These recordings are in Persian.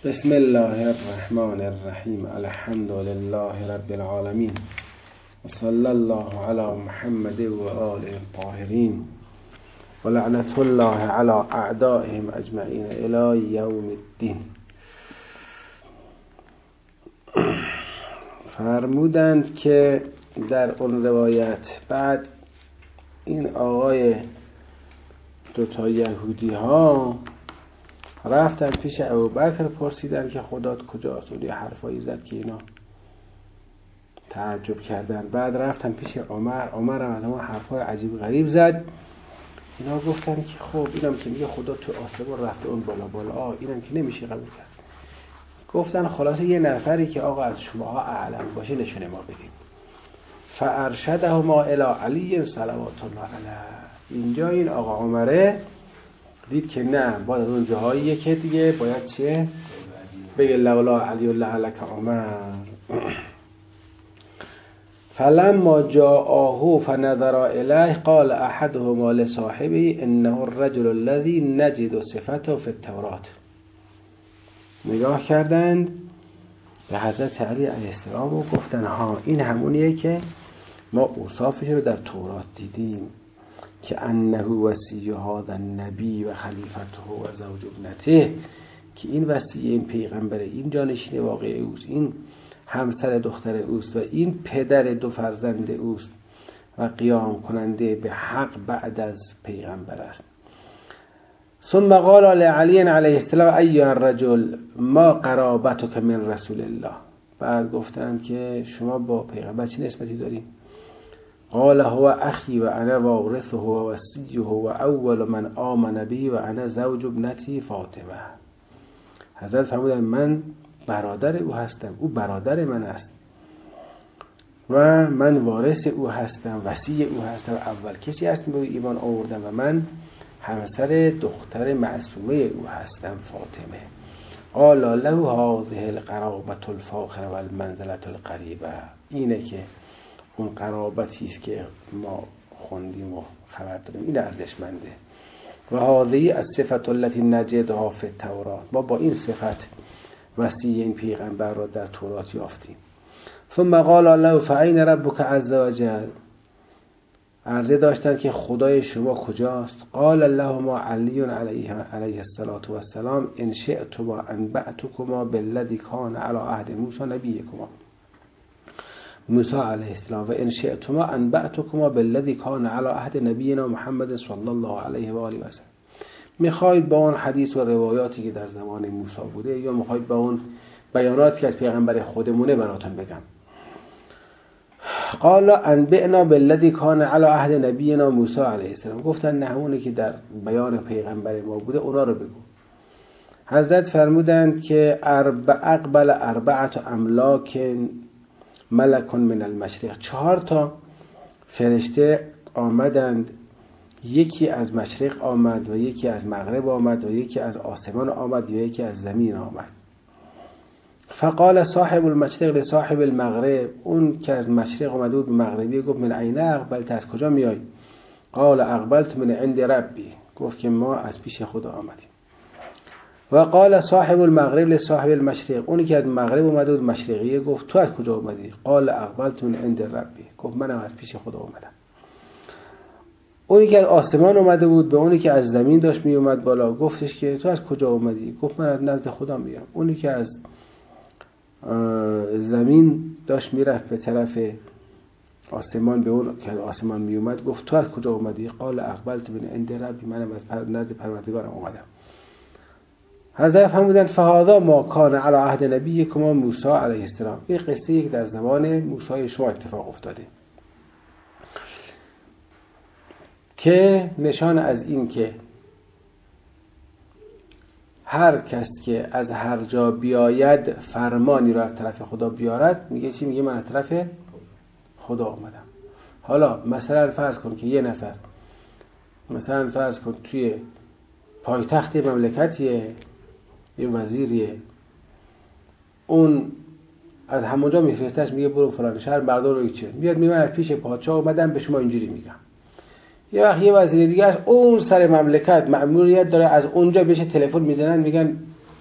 بسم الله الرحمن الرحیم. الحمد لله رب العالمین و صلی الله علی محمد و آله الطاهرین و لعنت الله علی اعدائهم اجمعین الی یوم الدین. فرمودند که در اون روایت بعد این آقای دوتا یهودی ها رفتن پیش ابوبکر پرسیدن که خدات کجاست؟ اون یه حرفایی زد که اینا تعجب کردن. بعد رفتن پیش عمر هم از اون حرفای عجیب غریب زد. اینا گفتن که خب اینم که میگه خدا تو آسمان رفته اون بالا اینم که نمیشه قبول کرد. گفتن خلاصه یه نفری که آقا از شماها اعلم باشه نشونه ما بدید. فارشدهما الی علی صلوات الله علیه. اینجا این آقا عمره دید که نه، باید از اون جاهاییه که دیگه باید چه بگه لولا علی الله لک عمر. فلما جاءه فنظر الیه قال احدهما لصاحبه انه الرجل الذي نجد صفته في التوراة. نگاه کردند به حضرت علی علیه السلام و گفتن ها این همونیه که ما اوصافش رو در تورات دیدیم که انه وصی هذا النبی و خلیفته و زوج ابنته، که این وصی این پیغمبر، این جانشین واقعی اوست، این همسر دختر اوست و این پدر دو فرزند اوست و قیام کننده به حق بعد از پیغمبر است. ثم قال لعلی علیه السلام ایها الرجل ما قرابتک من رسول الله. بعد گفتند که شما با پیغمبر چه نسبتی دارید؟ قال هو اخی و انا وارثه و وصیه و اول من آمن به و انا زوج ابنتی فاطمه. حضرت فرمودند من برادر او هستم، او برادر من است و من وارث او هستم، وصی او هستم، اول کسی هستم به ایمان آوردم و من همسر دختر معصومه او هستم فاطمه. قال له هذه القرابة الفاخرة و المنزلة القریبه. اینه که اون قرابتی است که ما خوندیم و خبر داریم، این ارزشمنده. و هذه الصفة التي نجدها في التوراة. ما با این صفت وصی این پیغمبر را در تورات یافتیم. ثم قال له فأين ربك عز وجل. عرضه داشتن که خدای شما کجاست؟ قال لهما علی علیه الصلاة والسلام ان شئتما انبأتكما بالذي كان على عهد موسی نبیکما. موسی علیه السلام و ان شئتما انبأتكما بالذی کان علی عهد نبینا محمد صلی الله علیه و آله و سلم. میخواید با اون حدیث و روایاتی که در زمان موسی بوده یا میخواید با اون بیاناتی که از پیغمبر خودمونه براتون بگم؟ قال انبئنا بالذی کان علی عهد نبینا موسی علیه السلام. گفتن نه همونی که در بیان پیغمبر ما بوده اونا رو بگو. حضرت فرمودند که اقبل اربعه املاک ملک من المشرق. 4 فرشته آمدند، یکی از مشرق آمد و یکی از مغرب آمد و یکی از آسمان آمد و یکی از زمین آمد. فقال صاحب المشرق لصاحب المغرب. اون که از مشرق آمده بود مغربی گفت من عین اقبلت، از کجا میای؟ قال اقبلت من عند ربی. گفت که ما از پیش خدا آمدیم. و قال صاحب المغرب لصاحب المشرق. اونی که از مغرب اومده بود مشرقیه گفت تو از کجا اومدی؟ قال اقبلت من عند ربی. گفت منم از پیش خدا اومدم. اونی که از آسمان اومده بود به اونی که از زمین داشت می اومد بالا گفتش که تو از کجا اومدی؟ گفت من از نزد خدا میام. اونی که از زمین داشت میرفت به طرف آسمان به اون که از آسمان می اومد گفت تو از کجا اومدی؟ قال اقبلت من عند ربی. منم از نزد پروردگارم اومدم. حضرت فرمودند فهذا ما کان علی عهد نبیکما موسی علیه السلام. این قصه که در زمان موسی شما اتفاق افتاده که نشان از این که هر کس که از هر جا بیاید فرمانی را از طرف خدا بیارد میگه چی؟ میگه من از طرف خدا آمدم. حالا مثلا فرض کن که یه نفر مثلا فرض کن توی پایتخت مملکتیه، یه وزیریه، اون از همونجا میفرستش میگه برو فلان شهر بردار و چه میاد میگه از پیش پادشاه اومدم به شما اینجوری میگم. یه وقت یه وزیر دیگه اون سر مملکت مأموریت داره، از اونجا بهش تلفن میزنن میگن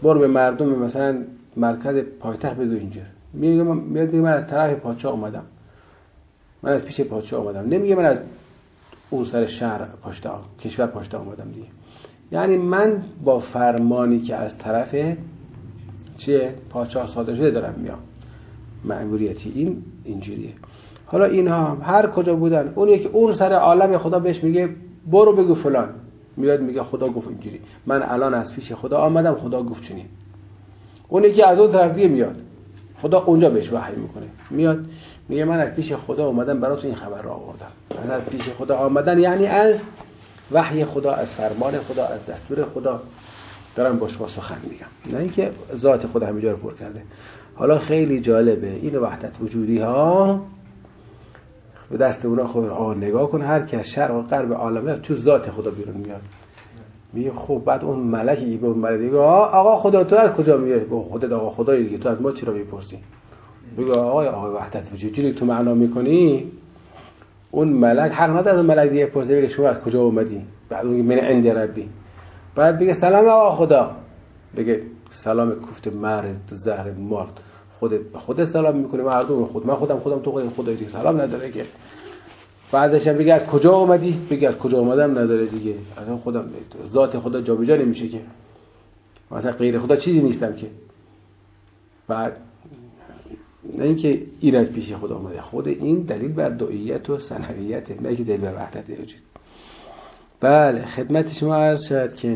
برو به مردم مثلا مرکز پایتخت بگو اینجور، میگه من از طرف پادشاه اومدم، من از پیش پادشاه اومدم، نمیگه من از اون سر شهر کشور پاشته اومدم دیگه. یعنی من با فرمانی که از طرف پادشاه صادر شده دارم میام، مأموریتی این اینجوریه. حالا اینها هر کجا بودن، اون یکی اون سر عالم خدا بهش میگه برو بگو فلان، میاد میگه خدا گفت اینجوری، من الان از پیش خدا آمدم، خدا گفت چنین. اون یکی از اون طرف دیگه میاد، خدا اونجا بهش وحی میکنه، میاد میگه من از پیش خدا اومدم براتون این خبر رو آوردم. من از پیش خدا آمدن یعنی از وحی خدا، از فرمان خدا، از دستور خدا دارم باش سخن میگم، نه اینکه ذات خدا همینجا رو پر کرده. حالا خیلی جالبه این وحدت وجودی ها به دست اونا خود نگاه کن، هر کی از شرق و غرب عالم تو ذات خدا بیرون میاد. میگه خب بعد اون ملکی به اون ملک میگه آقا خدا تو از کجا میای؟ خودت آقا خدایی دیگه، تو از ما چرا میپرسی؟ میگه آقا وحدت وجودی تو معنا میکنی. اون ملک حق نداره از ملک دیگه پرسه بگه شما از کجا اومدی؟ بعد اون من عند ربی، بعد بگه سلام آقا خدا، بگه سلام کوفت مرد زهر مرد، خودت سلام میکنی، مردم من خودم تو خدای دیگه سلام نداره که. بعدش هم بگه از کجا اومدی؟ بگه از کجا اومدم نداره دیگه، اصلا خودم ذات خدا جابجا نمیشه که، مثلا غیر خدا چیزی نیستم که. بعد نه اینکه این از پیش خدا اومده، خود این دلیل بر دعیت و صنعیته، نه که دلیل بر وحدت وجود. بله خدمت شما عرض شد که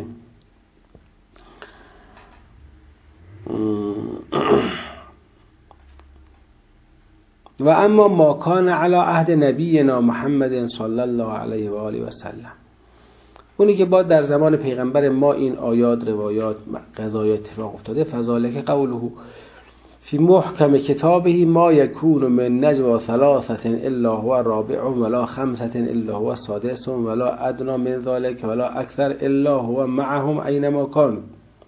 و اما ما کان علی عهد نبینا محمد صلی الله علیه و آله و سلم، اونی که با در زمان پیغمبر ما این آیات روایات قضایا اتفاق افتاده، فذالک قوله فی محکم کتابه ما یکون من نجوا ثلاثه الا هو رابعهم ولا خمسه الا هو سادسهم ولا ادنى من ذلك ولا اکثر الا هو معهم اینما کانوا.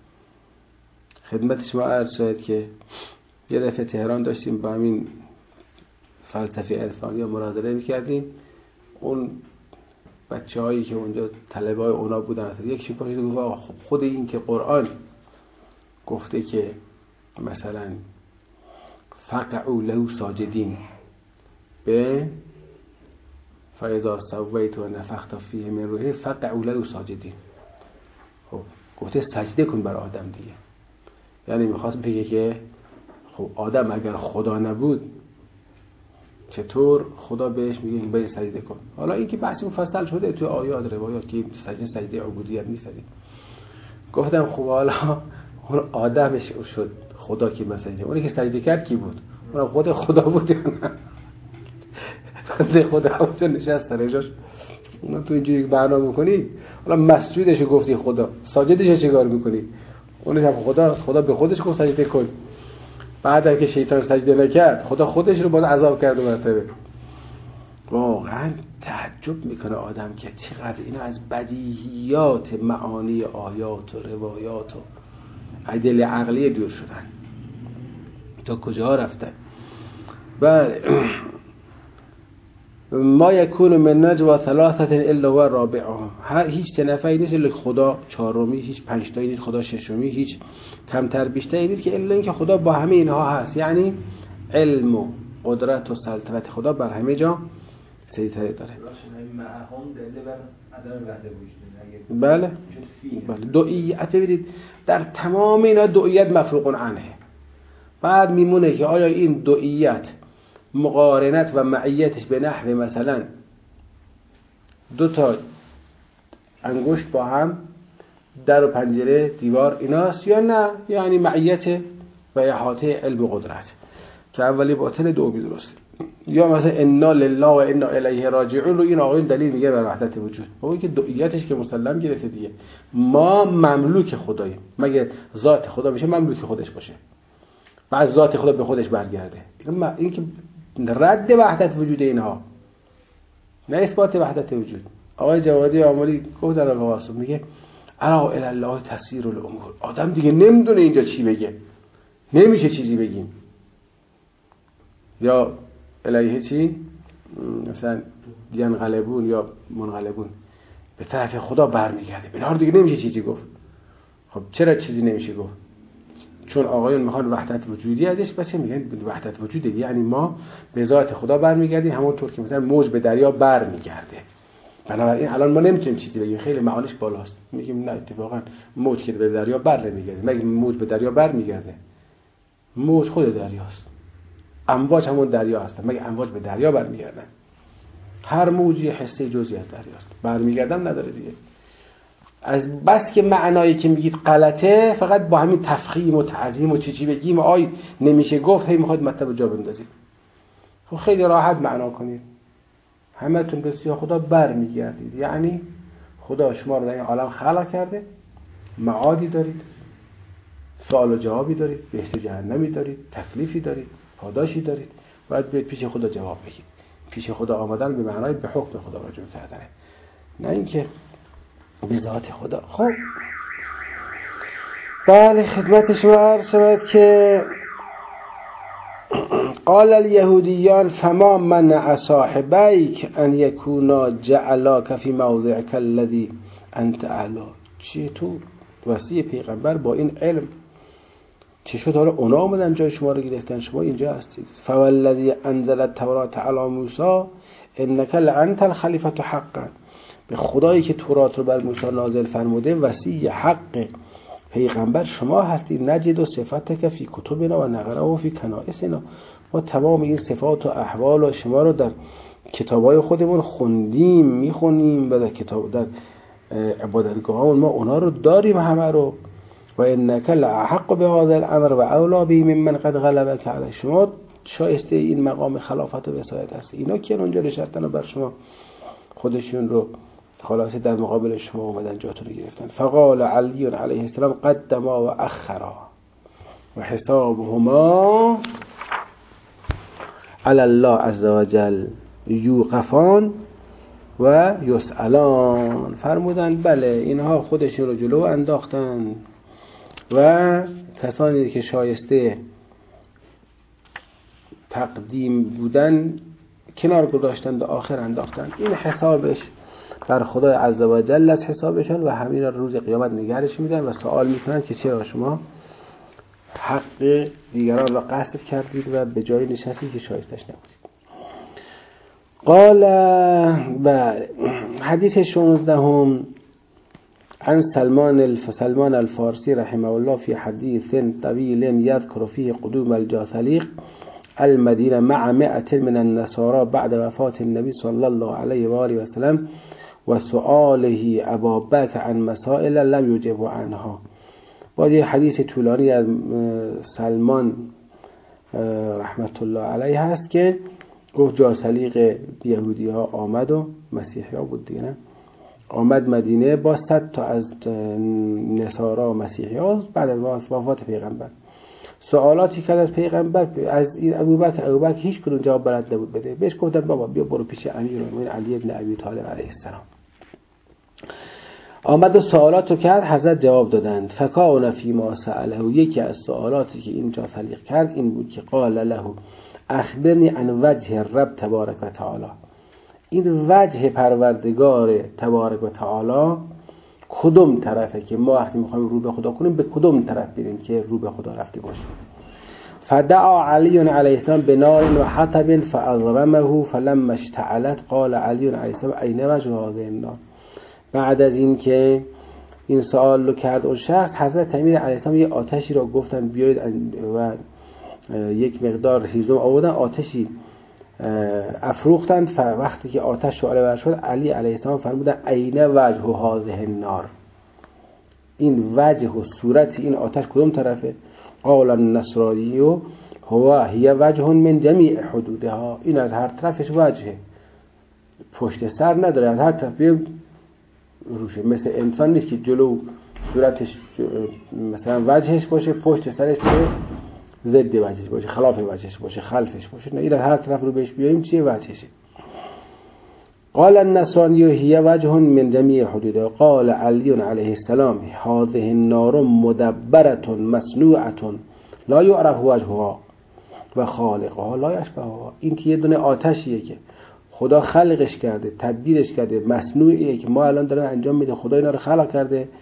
خدمت شما عرض شد که یه دفعه تهران داشتیم با همین فلسفه عرفانی مناظره میکردیم، اون بچه هایی که اونجا طلبه های اونا بودن یکی پاشید گفت خود این که قرآن گفته که مثلا فقعوا له ساجدین به فاذا سویت و نفخت فیه من روحی فقعوا له ساجدین، خب گفته سجده کن بر آدم دیگه، یعنی میخواست بگه که خب آدم اگر خدا نبود چطور خدا بهش میگه که باید سجده کن. حالا این که بحث مفصل شده تو آیات روایات که سجده عبودیت نیست. گفتم خب حالا اون آدمش شد خدا که مسجده، اونی که سجده کرد کی بود؟ اون خود خدا بود. خدا اونجا نشست رجاش. اون تو اینجوری برنامه میکنی، حالا مسجودش گفتی خدا، ساجدش چیکار میکنی؟ اونش هم خدا به خودش گفت سجده کن. بعد که شیطان سجده نکرد خدا خودش رو باز عذاب کرد و مرتبه. واقعا تعجب میکنه آدم که چقدر اینا از بدیهیات معانی آیات و روایات و ادله عقلی دور شدن، تا کجا رفتن. بله ما یکون من نجوا ثلاثه الا هو رابعهم، هیچ سه نفری نیست الا خدا چهارمی، هیچ پنج تایی نیست خدا ششمی، هیچ کمتر بیشتری نیست که الا اینکه خدا با همه اینها هست. یعنی علم و قدرت و سلطنت خدا بر همه جا سیطره داره. بله بله دعیت، ببینید در تمام اینا دعیت مفروغ عنه. بعد میمونه که آیا این دعیت مقارنت و معیتش به نحو مثلا دو تا انگشت با هم، در و پنجره دیوار ایناست یا نه، یعنی معیت و احاطه علم و قدرت که اولی باطل دومی درسته. یا مثلا انا لله و انا الیه راجعون رو این آقایون دلیل میگه بر وحدت وجود، با اینکه دعیتش که مسلم گرفته دیگه، ما مملوک خداییم، مگر ذات خدا میشه مملوک خودش باشه بعد ذات خدا به خودش برگرده. این که رد وحدت وجود اینها، نه اثبات وحدت وجود. آقای جوادی آملی گفت در واقع میگه الا الی الله تسیر الامور، آدم دیگه نمیدونه اینجا چی بگه، نمیشه چیزی بگیم. یا الیه چی؟ مثلا ینقلبون یا منقلبون، به طرف خدا برمیگرده، اینا رو دیگه نمیشه چیزی گفت. خب چرا چیزی نمیشه گفت؟ چون آقایون میخوان وحدت وجودی ازش باشه میگن وحدت وجودی، یعنی ما به ذات خدا برمیگردیم، همونطور که مثلا موج به دریا برمیگرده. بنابراین الان ما نمیتونیم چیزی بگیم، خیلی معانیش بالاست. میگیم نه اتفاقا موج که به دریا بر نمیگرده. مگه موج به دریا برمیگرده؟ موج خود دریاست، امواج همون دریا هستن. مگه امواج به دریا برمیگردن؟ هر موجی حصه جزئی از دریاست، برمیگردن نداره دیگه. از بس که معنایی که میگید غلطه، فقط با همین تفخیم و تعظیم و چی بگیم آی نمیشه گفت، هی میخواید مطلب جا بندازید. خب خیلی راحت معنا کنید، همتون به سوی خدا برمیگردید، یعنی خدا شما رو در این عالم خلق کرده، معادی دارید، سوال و جوابی دارید، بهشت جهنمی دارید، تکلیفی دارید، پاداشی دارید، باید بیاید پیش خدا جواب بگید. پیش خدا آمدن به معنای به حکم خدا رجوع کردنه، نه اینکه به ذات خدا. خب بله، خدمت شما عرض شود که قال الیهودیان فما منع صاحبیک ان یکونا جعلاک فی موضعک الذی انت اعلی. چطور وصی پیغمبر با این علم چه شد حالا اونا آمدن جای شما رو گرفتن، شما اینجا هستید. فوالذی انزل التوراة علی موسی انک لانت الخلیفة حقا. به خدایی که تورات رو بر موسی نازل فرموده وصی حق پیغمبر شما هستید. نجد و صفتک فی کتبنا و نقرأ و فی کنائسنا. ما تمام این صفات و احوال و شما رو در کتابای خودمون خوندیم، میخونیم و در کتاب در عبادتگاهامون ما اونا رو داریم همه رو. و انک لأحق بهذا الامر و اولا به ممن قد غلبک علی. شما شایسته این مقام خلافت و وصایت هست. اینا که اونجا نشستن و بر شما خودشون رو خلاصه در مقابل شما اومدن جاتون رو گرفتن. فقال علی علیه السلام قدما و اخرا و حسابهما علی الله عز وجل یوقفان و یسألان. فرمودن بله اینها خودشون رو جلو انداختن و کسانی که شایسته تقدیم بودن کنار گذاشتن و آخر انداختن. این حسابش بر خدای عز و جل از حسابشان و همین روز قیامت نگرش میدن و سوال میکنن که چرا شما حق دیگران را غصب کردید و به جای نشستید که شایستش نبودید. قال حدیث 16 عن سلمان الفارسی رحمه الله في حديث طويل يذكر فيه قدوم الجاثليق المدينة مع 100 من النصارى بعد وفاة النبي صلى الله عليه وآله وسلم وسؤاله أبا بكر عن مسائل لم يجب عنها. بعد یه حدیث طولانی از سلمان رحمت الله علیه هست که گفت جاثلیق یهودی ها آمد و مسیحی ها بود دیگه، آمد مدینه با 100 تا از نصارا و مسیحی ها بعد از وفات پیغمبر. سوالاتی که از پیغمبر از این ابوبکر هیچ کدوم جواب بلد نبود بده. بهش گفتن بابا بیا برو پیش امیرالمومنین علی ابن ابی طالب علیه السلام. آمد و سوالات رو کرد، حضرت جواب دادند. فکان فیما سأله، یکی از سوالاتی که این جاثلیق کرد این بود که قال له اخبرنی عن وجه رب تبارک و تعالی. این وجه پروردگار تبارک و تعالی کدوم طرفه که ما وقتی میخوایم رو به خدا کنیم به کدوم طرف بریم که رو به خدا رفته باشیم. فدعا علی علیه السلام بنار و حطب فاضرمه فلما اشتعلت قال علی علیه السلام این وجه هذه النار. بعد از این که این سوال رو کرد اون شخص، حضرت امیر علیه السلام یه آتشی را گفتن بیارید و یک مقدار هیزم آوردن، آتشی افروختند. وقتی که آتش شعله ور شد علی علیه السلام فرمودن عین وجه هذه النار. این وجه و صورت این آتش کدوم طرفه؟ قال النصرانی هو هی وجه من جمیع حدودها. این از هر طرفش وجهه، پشت سر نداره، از هر طرف روشه. مثل انسان نیست که جلو صورتش مثلا وجهش باشه، پشت سرش ضد وجهش باشه، خلاف وجهش باشه، خلفش باشه. نه، این هر طرف رو بهش بیاییم چیه وجهشه. قال النصرانی هی وجه من جمیع حدودها. قال علی علیه السلام هذه النار مدبرة مصنوعة لا یعرف وجهها و خالقها لا یشبهها. این که یه دونه آتشیه که خدا خلقش کرده، تدبیرش کرده، مصنوعیه که ما الان داریم انجام میده. خدا اینا رو خلق کرده،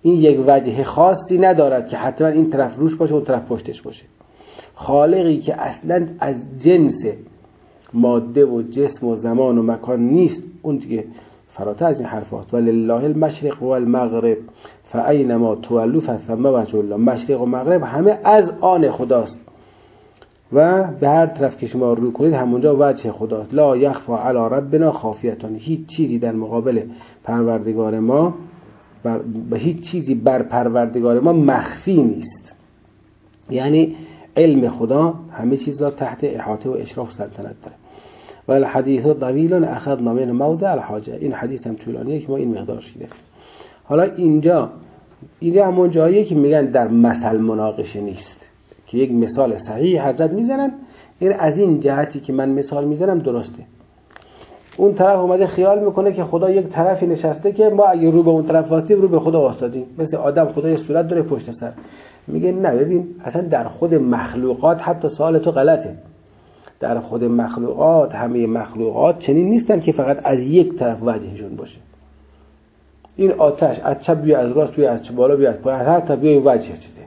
این یک وجه خاصی ندارد که حتما این طرف روش باشه و اون طرف پشتش باشه. خالقی که اصلا از جنس ماده و جسم و زمان و مکان نیست، اون دیگه فراتر از این حرف هست. ولله المشرق و المغرب فاینما تولوا فثم وجه الله. مشرق و مغرب همه از آن خداست و به هر طرف که شما رو کنید همونجا وجه خداست. لا یخفی علی ربنا خافیتون. هیچ چیزی در مقابل پروردگار ما هیچ چیزی بر پروردگار ما مخفی نیست. یعنی علم خدا همه چیز را تحت احاطه و اشراف و سلطنت داره. و الحدیث طویل اخذنا منه موضع الحاجه. این حدیث هم طولانیه که ما این مقدارش گرفتیم. حالا اینجا همون جاییه که میگن در مثل مناقشه نیست، که یک مثال صحیح حضرت میزنن، این از این جهتی که من مثال میزنم درسته. اون طرف اومده خیال میکنه که خدا یک طرفی نشسته که ما اگه رو به اون طرف واسطیم رو به خدا واسطیم. مثل آدم خدا یه صورت داره پشت سر. میگه نه، ببین اصلا در خود مخلوقات حتی سوال تو غلطه. در خود مخلوقات، همه مخلوقات چنین نیستن که فقط از یک طرف وجهشون باشه. این آتش از چپ بیا، از راست بیا، از بالا بیا، از پایین، هر طرف بیا وجه شده.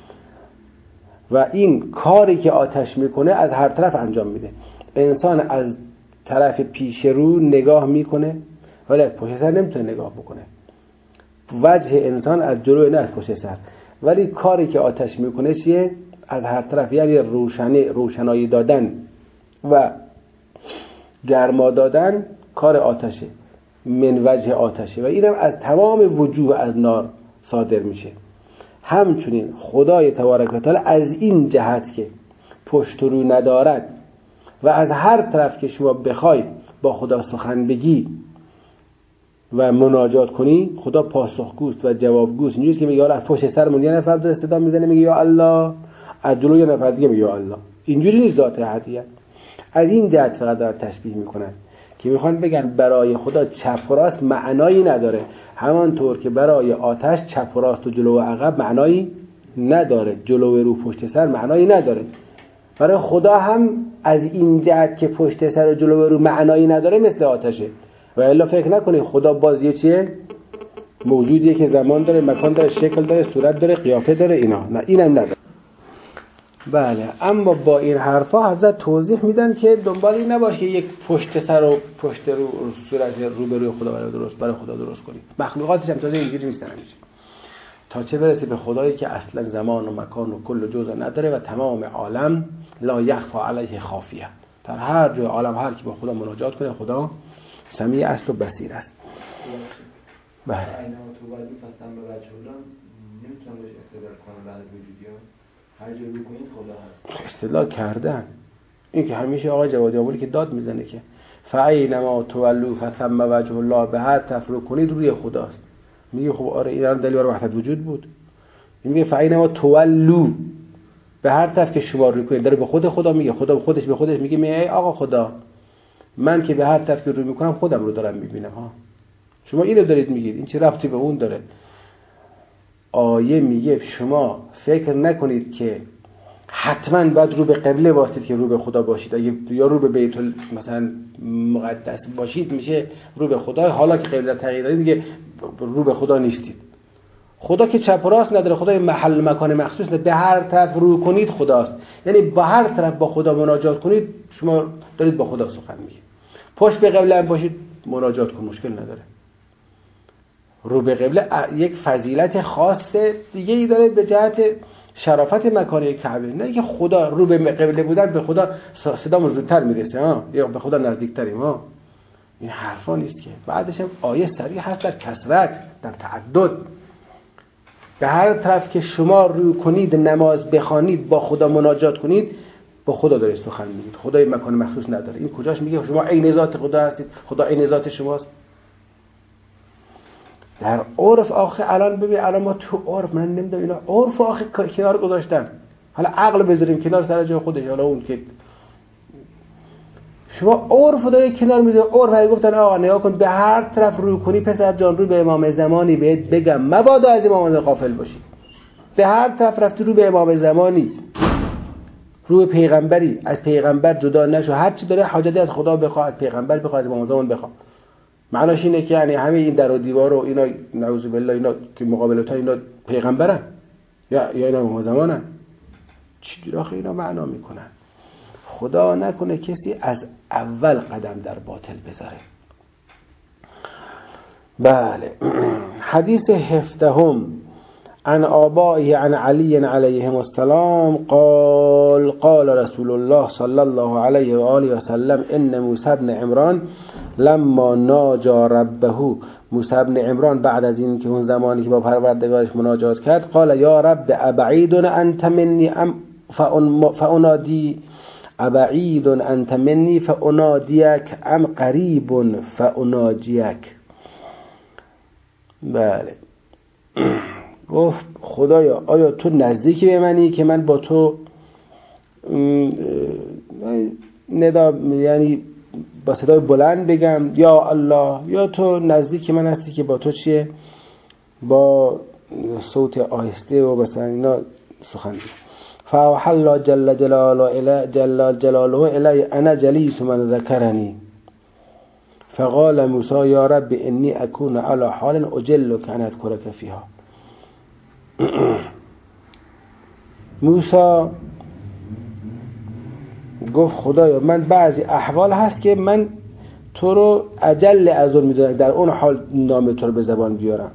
و این کاری که آتش میکنه از هر طرف انجام میده. انسان از طرف پیش رو نگاه میکنه ولی از پشت سر نمیتونه نگاه بکنه. وجه انسان از جلو نه از پشت سر. ولی کاری که آتش میکنه چیه؟ از هر طرف، یعنی روشنایی دادن و گرما دادن کار آتشه، من وجه آتشه، و اینم از تمام وجوه از نار صادر میشه. همچنین خدای تبارک و تعالی از این جهت که پشت رو ندارد و از هر طرف که شما بخوای با خدا سخن بگی و مناجات کنی، خدا پاسخگوست و جوابگوست. اینجوریه که میگه از پشت سرمون یه نفر داره صدا میزنه میگه یا الله، از جلو یه نفر دیگه میگه یا الله. اینجوری نیست ذات احدیت. از این جهت فقط داره تشبیه میکنن که میخوان بگن برای خدا چپ و راست معنایی نداره، همانطور که برای آتش چپ و راست و جلو و عقب معنایی نداره، جلو و رو پشت سر معنایی نداره. برای خدا هم از این جهت که پشت سر و جلو و رو معنایی نداره مثل آتشه. و الا فکر نکنید خدا بازیه چیه؟ موجودیه که زمان داره، مکان داره، شکل داره، صورت داره، قیافه داره. اینا نه، اینم نداره. بله، اما با این حرفا حضرت توضیح میدن که دنبالی نباشه یک پشت سر و پشت رو صورت رو به روی خدا برای خدا درست کنید. مخلوقاتش هم تازه اینجوری نیستن همیشه. تا چه برسه به خدایی که اصلا زمان و مکان و کل جزء نداره و تمام عالم لا یخفی علیه خافیه. در هر جای عالم هر کی با خدا مناجات کنه خدا سمیع است و بصیر است. بله. هر جا رو کنید خدا هست. استدلال کردن. این که همیشه آقای جوادی آوری که داد میزنه که فاینما تولوا فثم وجه الله، به هر طرف رو کنید روی خداست. میگه خب آره این دلیل بر وحدت وجود بود. این میگه فاینما تولوا، به هر طرف که شما رو کنید داره به خود خدا میگه. خدا خودش به خودش میگه ای آقا خدا، من که به هر طرف که رو میکنم خودم رو دارم میبینم ها. شما اینو دارید میگید، این چه ربطی به اون داره؟ آیه میگه شما فکر نکنید که حتما باید رو به قبله باشید که رو به خدا باشید. اگه یا رو به بیت مثلا مقدس باشید میشه رو به خدا، حالا که قبله تغییر دادید دیگه رو به خدا نیستید. خدا که چپ و راست نداره، خدا محل مکان مخصوص نداره. به هر طرف رو کنید خداست. یعنی با هر طرف با خدا مناجات کنید شما دارید با خدا سخن میگید. پشت به قبله باشید مناجات کن، مشکل نداره. رو به قبله یک فضیلت خاص دیگه ای داره به جهت شرافت مکانی کعبه. نه که خدا رو به قبله بودن به خدا صدامون زودتر میرسه ها، یا به خدا نزدیکتریم ها. این حرفا نیست که. بعدش هم آیه صریح هست در کثرت، در تعدد. به هر طرف که شما رو کنید نماز بخوانید با خدا مناجات کنید با خدا دارید سخن میگید. خدای مکان مخصوص نداره. این کجاش میگه شما عین ذات خدا هستید، خدا عین ذات شماست؟ در عرف آخه الان ببین، الان ما تو عرف من نمیدونم اینا عرف آخه کنار گذاشتن. حالا عقل بذاریم کنار سر جای خودش. حالا اون که شما عرف داره کنار میذاره، عرف گفتن آقا نگاه کن به هر طرف رو کنی پسر جان رو به امام زمانی بهت بگم مبادا از امام غافل باشی. به هر طرف رفتی رو به امام زمانی، رو به پیغمبری، از پیغمبر جدا نشو. هر چی داره حاجتی از خدا بخواد، از پیغمبر بخواد، از امام زمان بخواد. معناش اینه که یعنی همه این در و دیوار و اینا نعوذ بالله اینا که مقابلتها اینا پیغمبرن یا اینا امام زمانن؟ چی آخه اینا معنا میکنن؟ خدا نکنه کسی از اول قدم در باطل بذاره. بله. حدیث 17 عن آبائه عن علی علیهم السلام قال قال رسول الله صلی الله علیه و آله و سلم ان موسی بن عمران لما ناجى ربه، موسی بن عمران بعد از این که اون زمانی که با پروردگارش مناجات کرد، قال یا رب ابعید انت منی ام فانادی ابعید انت منی فانادیک ام قریب فاناجیک. بله. گفت خدایا آیا تو نزدیکی به منی که من با تو ندا یعنی با صدای بلند بگم یا الله، یا تو نزدیک من هستی که با تو چیه با صوت آهسته و مثلا اینا سخن بگم. فاوحى الله جل جلاله الی انا جلیس من ذکرنی فقال موسی یا رب انی اکون علی حال اجلک ان اذکرک فیها. موسی گفت خدایا من بعضی احوال هست که من تو رو اجل از اون میدونم، در اون حال نام تو رو به زبان بیارم.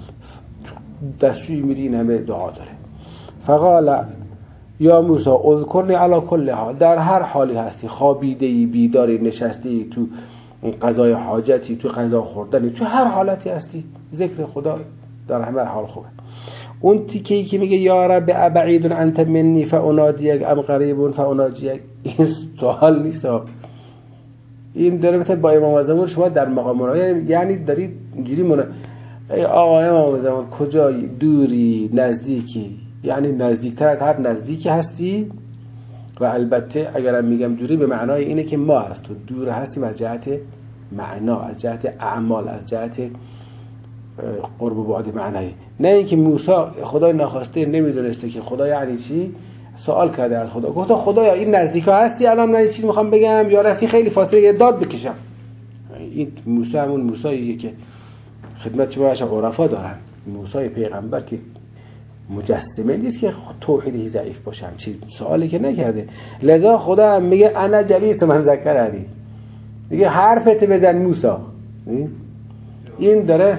دستوی میری این همه دعا داره. فقال یا موسی اذکرنی علی کل حال، در هر حالی هستی، خوابیده‌ای بیداری نشستی تو قضای حاجتی تو غذا خوردنی تو هر حالتی هستی ذکر خدا در همه حال خوبه. اون تیکه‌ای که میگه یا رب ابعید انت منی فانادیک ام قریب فاناجیک، این سوال نیست، این داره مثلا با امام زمان شما در مقام یعنی دارید اینجوری ای آقا امام زمان کجایی، دوری نزدیکی، یعنی نزدیکتر از هر نزدیکی هستی. و البته اگرم میگم دوری به معنای اینه که ما از تو دور هستیم از جهت معنا، از جهت اعمال، از جهت قرب و بعد معنایی، نه اینکه موسی خدای ناخواسته نمیدونسته که خدا یعنی چی، سوال کرده از خدا، گفت خدایا این نزدیکا هستی الان من چیزی میخوام بگم یا رفتی خیلی فاصله داد بکشم. این موسی همون موسیه که خدمت شما عرفا دارن، موسی پیغمبر که مجسمه نیست که توحیدی ضعیف باشه، چیز سوالی که نکرده. لذا خدا هم میگه انا جلیس من ذکرنی، میگه حرفت بزن موسی. این داره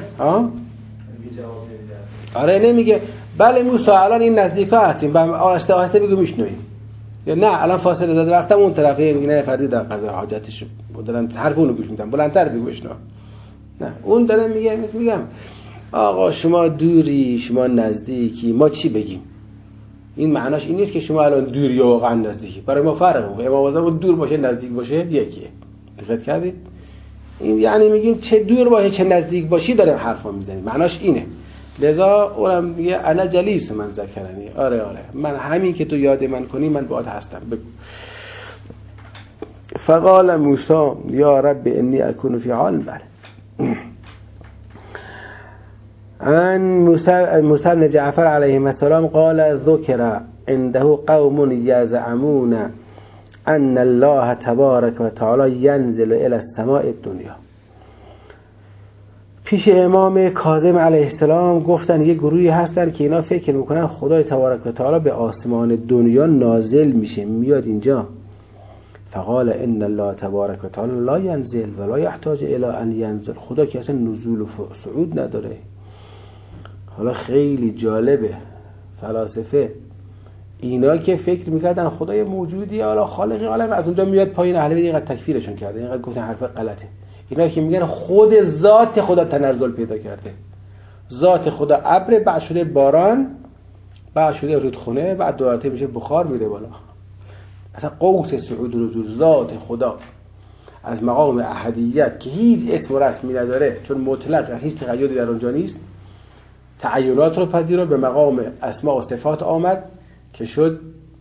آره نمیگه بله موسی الان این نزدیکا هستیم آهسته آهسته بگو میشنویم، یا نه الان فاصله داده رفتم اون طرفه میگه نه فردی در قضای حاجتش دارن حرف اونو گوش میدن بلندتر بگو بشنو. نه اون داره میگم آقا شما دوری شما نزدیکی، ما چی بگیم؟ این معناش این نیست که شما الان دوری یا واقعا نزدیکی، برای ما فرقه. امام زمان دور باشه نزدیک باشه یکیه. دقت کردید؟ این یعنی میگیم چه دور باشه چه نزدیک باشی داره حرفا میزنیم، معناش اینه. لذا اونم میگه انا جلیس من ذکرنی، آره من همین که تو یاد من کنی من باهات هستم، بگو. فقال موسی یا رب انی اکون فی حال. بله. عن موسی بن جعفر علیه السلام قال ذکر عنده قوم یزعمون ان الله تبارک و تعالی ینزل الی السماء الدنیا. پیش امام کاظم علیه السلام گفتن یه گروهی هستن که اینا فکر میکنن خدای تبارک و تعالی به آسمان دنیا نازل میشه میاد اینجا. فقال ان الله تبارک و تعالی لا ینزل ولا یحتاج الی ان ینزل، خدا که اصلا نزول و صعود نداره. حالا خیلی جالبه، فلاسفه اینا که فکر میکردن خدای موجودی حالا خالق عالم از اونجا میاد پایین، اهل بیت اینقدر تکفیرشون کرده، اینقدر گفتن حرف غلطه. اینا که میگن خود ذات خدا تنزل پیدا کرده، ذات خدا ابر بعد شده باران بعد شده رودخونه بعد دوباره میشه بخار میره بالا. اصلا قوس صعود و نزول ذات خدا از مقام احدیت که هیچ اسم و رسمی نداره، چون مطلق هیچ تقییدی در اونجا نیست، تعینات رو پذیرا به مقام اسماء و صفات آمد که شد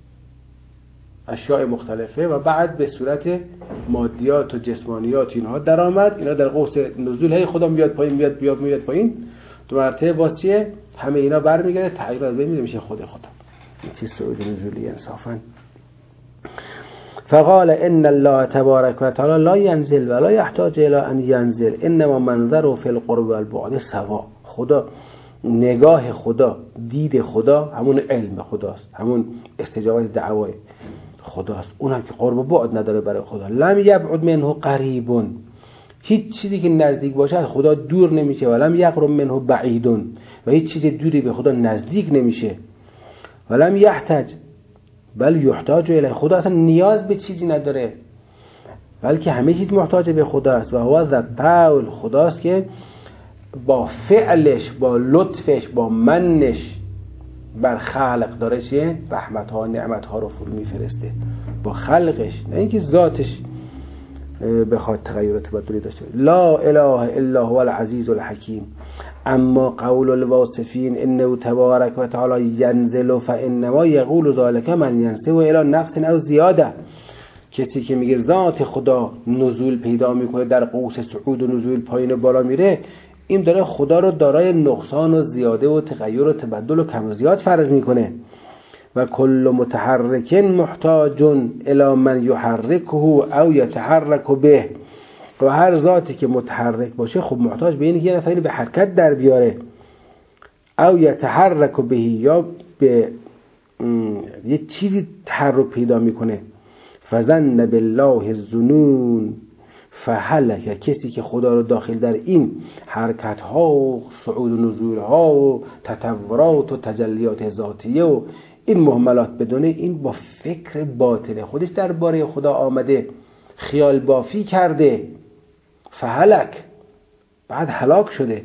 اشیاء مختلفه و بعد به صورت مادیات و جسمانیات اینها در آمد. اینا در قوس نزول هی خدا میاد پایین میاد پایین، دو مرتبه واسه همه اینا برمیگرده تغییر از بین میشه خود خدا. این چیز صعود نزولی انصافا. فقال ان الله تبارک و تعالی لا ینزل ولا یحتاج الی ان ینزل انما منظره فی القرب والبعد سوا. خدا، نگاه خدا، دید خدا همون علم خداست، همون استجابت دعوای خداست. اونم که قرب و بعد نداره برای خدا. لم یبعد منه قریب، هیچ چیزی که نزدیک باشه از خدا دور نمیشه. ولم یقرب منه بعید، و هیچ چیز دوری به خدا نزدیک نمیشه. ولم یحتاج بل یحتاج الیه، خدا اصلا نیاز به چیزی نداره بلکه همه چیز محتاج به خدا است. و هو ذا الطول، خداست که با فعلش، با لطفش، با منش بر خلق داره چیه؟ رحمت ها، نعمت ها رو فرو میفرسته با خلقش، نه اینکه ذاتش بخواد تغییرات تبدلی داشته. لا اله الا هو العزیز الحکیم. اما قول الواصفین انه تبارک و تعالی ینزل فانما یقول ذلك من ینسب الی نقص او زیاده. کسی که میگه ذات خدا نزول پیدا میکنه، در قوس صعود و نزول، پایین و بالا میره، این داره خدا رو دارای نقصان و زیاده و تغییر و تبدل و کم و زیاد فرض میکنه. و کل متحرک محتاج الی من یحرکه او یتحرک به. و هر ذاتی که متحرک باشه خب محتاج به اینه که یه نفری به حرکت در بیاره، او یتحرک به، یا به یه چیزی تحرک پیدا میکنه. فظن بالله الظنون فهلک. کسی که خدا رو داخل در این حرکت ها و صعود و نزول ها و تطورات و تجلیات ذاتیه و این مهملات بدونه، این با فکر باطل خودش درباره خدا آمده، خیال بافی کرده، فهلک، بعد هلاک شده.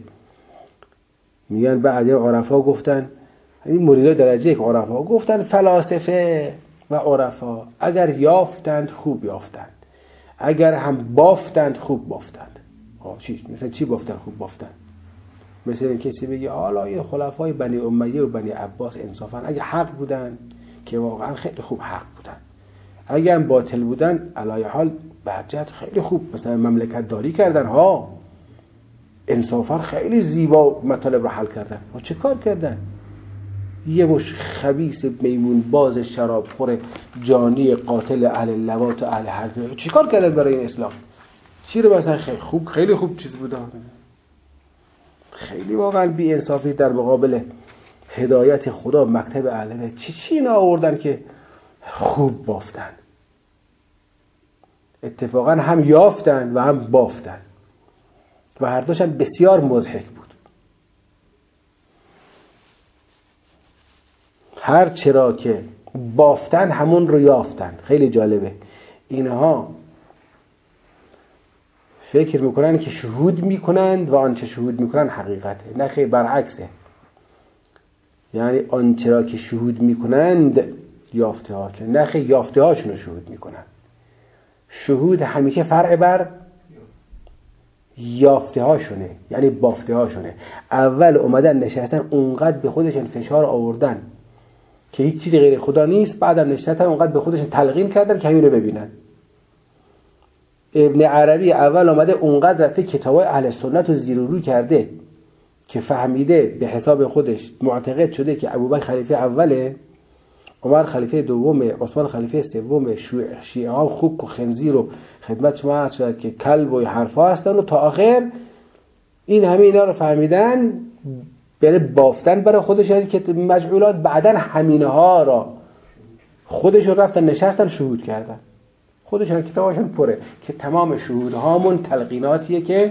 میگن بعد عرفا گفتن، این مریدای درجه یک عرفا گفتن فلاسفه و عرفا اگر یافتند خوب یافتند، اگر هم بافتند خوب بافتند. مثلا چی بافتند خوب بافتند؟ مثلا کسی بگه حالا این خلفای بنی امیه و بنی عباس انصافا اگه حق بودن که واقعا خیلی خوب حق بودن، اگه هم باطل بودن علای حال برجت خیلی خوب مثلا مملکت داری کردن ها، انصافا خیلی زیبا مطالب رو حل کردن. و چه کار کردن؟ یه مش خبیث میمون باز شراب خور جانی قاتل اهل لواط و اهل حرف چه کار کردن برای این اسلام؟ چی رو مثلا خیلی خوب چیز بوده؟ خیلی واقعا بی انصافی در مقابل هدایت خدا مکتب اهل. چی اینا آوردن که خوب بافتن؟ اتفاقا هم یافتن و هم بافتن و هر دوش هم بسیار مضحک بود. هر چرا که بافتن همون رو یافتن. خیلی جالبه، اینها فکر میکنن که شهود میکنند و آنچه شهود میکنن حقیقته، نه خیلی برعکسه. یعنی آنچه را که شهود میکنند یافته ها، نه خیلی یافته هاشون رو شهود میکنن. شهود همیشه فرع بر یافته هاشونه، یعنی بافته هاشونه. اول اومدن نشستن اونقدر به خودشون فشار آوردن که هیچ چیزی غیر خدا نیست، بعدم نشستن اونقدر به خودشون تلقین کردن که همین رو ببینن. ابن عربی اول اومده اونقدر رفته کتابای اهل سنت رو زیر و رو کرده که فهمیده به حساب خودش معتقد شده که ابوبکر خلیفه اوله، عمر خلیفه دومه، عثمان خلیفه سومه، شیعه ها خوک و خنزیر و خدمت شما عرض شد که کلب و حرفا هستن و تا آخر این همه اینا رو فهمیدن، برای بافتن برای خودشون که مجعولات. بعدن همینه ها را خودشون رفتن نشستن شهود کردن. خودشون کتابشون پره که تمام شهودهامون تلقیناتیه که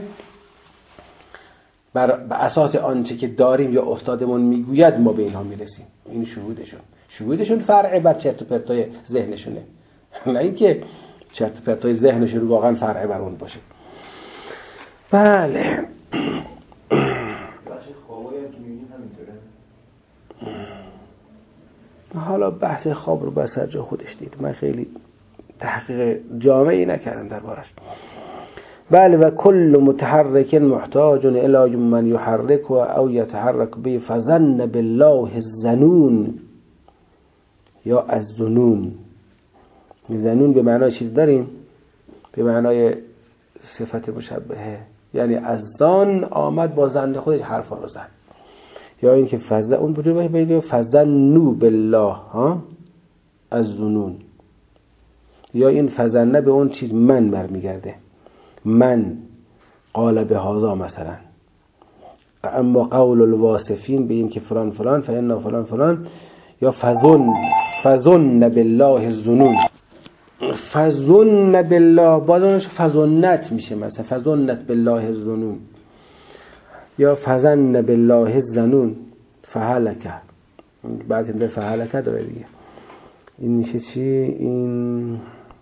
بر اساس آنچه که داریم یا استادمون میگوید ما به اینها میرسیم. این شهودشون فرع بر چرت و پرتای ذهنشونه، نه اینکه چرت و پرتای ذهنشون واقعا فرع بر اون باشه. بله حالا بحث خواب رو بس هر جا خودش دید، من خیلی تحقیق جامعی نکردم دربارش. بله و کل متحرک محتاج الی من یحرک او یتحرک به فظن بالله الظنون یا الظنون. ظنون به معنای چیز داریم، به معنای صفت مشبهه، یعنی از ظن آمد با ظن خودش حرفا رو زد، یا اینکه فظن اون بوده بگه فظنوا بالله ها الظنون، یا این فزنه به اون چیز من برمیگرده، من قال به هذا مثلا. اما قول الواصفین به این که فلان فلان فإن فلان فلان، یا فظن بالله الظنون، فظن بالله بازنش فظنت میشه، مثلا فظنت بالله الظنون، یا فظن بالله الظنون فهلک، بعد این فهلک داره دیگه. این میشه چی؟ این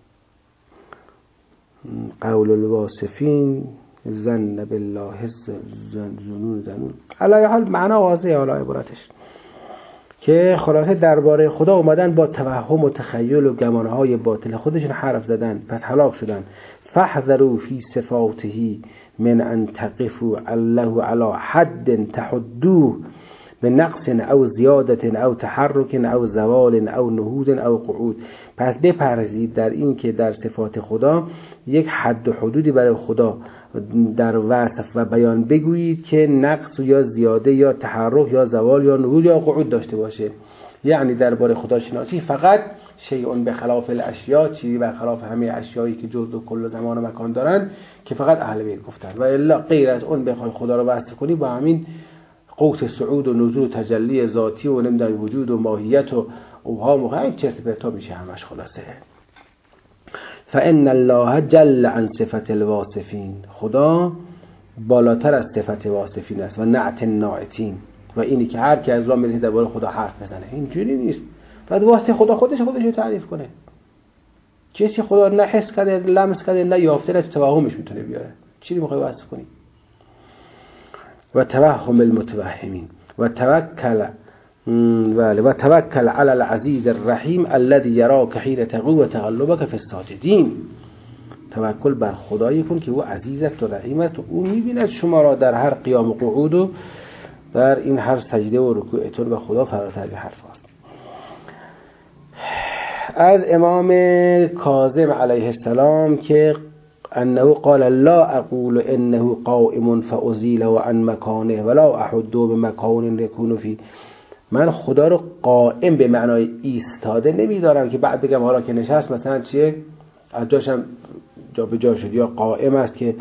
قول الواصفین ظن بالله الظنون. علی حال معنا واضحه حالا عبارتش، که خلاصه درباره خدا اومدن با توهم و تخیل و گمانه‌های باطل خودشون حرف زدن، پس هلاک شدن. فاحذروا فی صفاته من ان تقفوا الله علی حد تحدوه بنقص او زیادت او تحرک او زوال او نهوض او قعود. پس بپرهیزید در این که در صفات خدا یک حد و حدودی برای خدا در وصف و بیان بگویید که نقص یا زیاده یا تحرک یا زوال یا نهوض یا قعود داشته باشه. یعنی درباره خدا شناسی فقط شیء به خلاف الاشیاء، چیزی برخلاف همه اشیایی که جزء و کل زمان و مکان دارن که فقط اهل بیت گفتن، و الا غیر از اون بخوای خدا رو وصف کنی با همین قوت صعود و نزول و تجلی ذاتی و نمیدونم وجود و ماهیت و اوهام و این چرت پرتا میشه همش خلاصه. فان الله جل عن صفت الواصفین، خدا بالاتر از صفت واصفین است و نعت الناعتین، و اینی که هر کی از راه میره درباره خدا حرف بزنه اینجوری نیست. بعد واسه خدا خودش رو تعریف کنه، چیزی خدا نه حس کرده، لمس کرده، نه یافته، نه توهمش میتونه بیاره، چی میخوای وصف کنی؟ و توهم المتوهمین و توکل و توکل علی العزیز الرحیم الذي یراک حین تقوم و تقلبک فی الساجدین. توکل بر خدایی کن که او عزیز است و رحیم است و او میبیند شما را در هر قیام و قعود و در این هر سجده و رکوعتون، و خدا فراتر از حرف است. از امام کاظم علیه السلام که انه قال لا اقول انه قائم فازیل و عن مکانه ولا احد بمکان یکون فی، من خدا رو قائم به معنای ایستاده نمیدارم که بعد بگم حالا که نشست مثلا چیه از جاشم جا به جا شد، یا قائم است که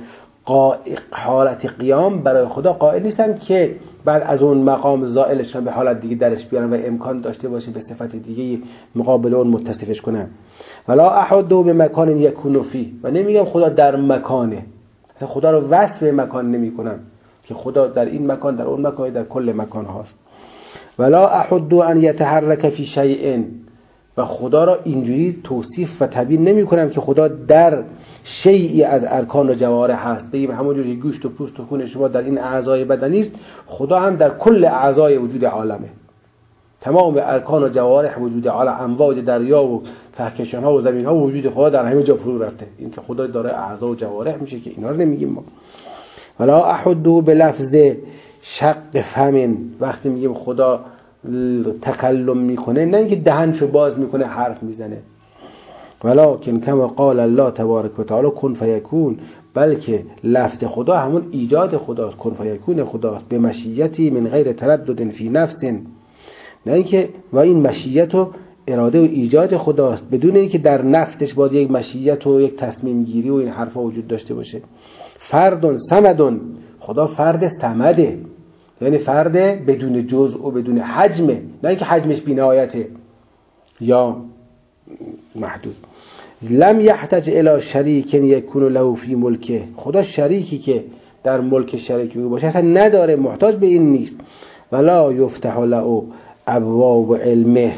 حالت قیام برای خدا قائل نیستم که بعد از اون مقام زائلشان به حالت دیگه درش بیارم و امکان داشته باشه به صفت دیگه مقابل اون متصفش کنم. ولا احد به مکان یکون فی، و نمیگم خدا در مکانه، خدا رو وصف به مکان نمی کنم که خدا در این مکان در اون مکان در کل مکان هاست. ولا احد ان یتحرک فی شیء، و خدا را اینجوری توصیف و تبیین نمی کنم که خدا در شیئی از ارکان و جوارح هست. بگیم همونجوری گوشت و پوست و خون شما در این اعضای بدنی است، خدا هم در کل اعضای وجود عالمه، تمام ارکان و جوارح وجود عالم، امواج دریا و کهکشان ها و زمین ها و وجود خدا در همه جا فرو رفته. این که خدا داره اعضا و جوارح میشه که اینا رو نمیگیم ما. ولا احدو به لفظ شق فم، وقتی میگیم خدا تکلم میکنه نه اینکه دهنشو باز میکنه حرف میزنه، ولکن کما قال الله تبارک و تعالی کن فیکون، بلکه لفظ خدا همون ایجاد خداست، کن فیکون خداست، به مشیتی من غیر تردد فی نفس، نه اینکه و این مشیت و اراده و ایجاد خداست بدون اینکه در نفسش باید یک مشیت و یک تصمیم گیری و این حرفا وجود داشته باشه. فرد صمد، خدا فرد صمده، یعنی فرد بدون جزء و بدون حجمه، نه اینکه حجمش بی‌نهایته یا محدود. لم یحتاج الی شریک یکون له فی ملکه، خدا شریکی که در ملک شریک باشه اصلا نداره، محتاج به این نیست. ولا یفتح له ابواب علمه،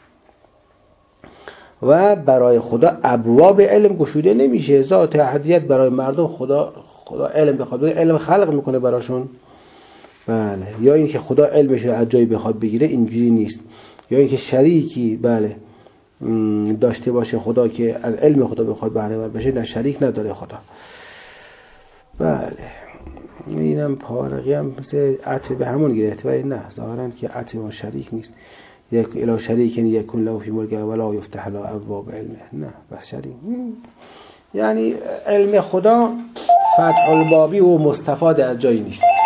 و برای خدا ابواب علم گشوده نمیشه. ذات احدیت برای مردم خدا علم بخواد علم خلق میکنه براشون، بله، یا اینکه خدا علمش رو از جایی بخواد بگیره، اینجوری نیست. یا اینکه شریکی بله داشته باشه خدا که از علم خدا بخواد بهره ور بشه، نه، شریک نداره خدا. بله، اینم پارقی هم مثل عطف به همون گرفت، ولی نه، ظاهرا که عطف و شریک نیست. یک الی شریک یکون له فی ملکه ولا یفتح له ابواب علمه، نه، بس شریک یعنی علم خدا فتح البابی و مستفاد از جایی نیست.